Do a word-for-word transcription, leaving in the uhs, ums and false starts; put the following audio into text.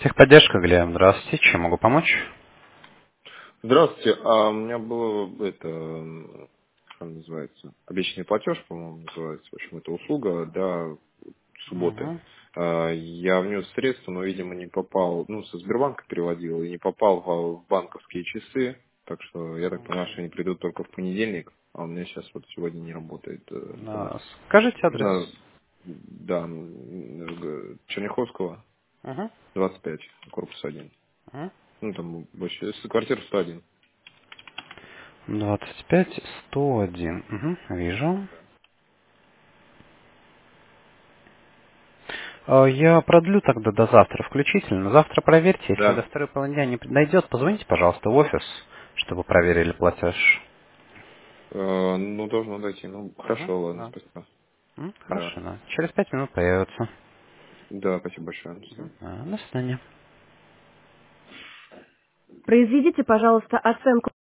Техподдержка, Глеб, здравствуйте. Чем могу помочь? Здравствуйте. А у меня было это, м, как называется, обещанный платеж, по-моему, называется. В общем, это услуга до субботы. Угу. А, Я внес средства, но, видимо, не попал, ну, со Сбербанка переводил, и не попал в в банковские часы. Так что я так понимаю, что они придут только в понедельник, а у меня сейчас вот сегодня не работает э, интернет. А, Скажите адрес. На, да, м, г- Черняховского, Угу. двадцать пять, корпус один. Угу. Ну, там больше, с- квартира сто один. двадцать пять сто один. Угу. Вижу. А, Я продлю тогда до завтра включительно. Завтра проверьте, если до Да. второй половины дня не найдет, позвоните, пожалуйста, в офис, чтобы проверили платеж. Э, ну, должно дойти. Ну, Угу. хорошо, ладно, Да. спасибо. М, Да. Хорошо, да. Через пять минут появится. Да, спасибо большое. До свидания. Мгм. А, До свидания. Произведите, пожалуйста, оценку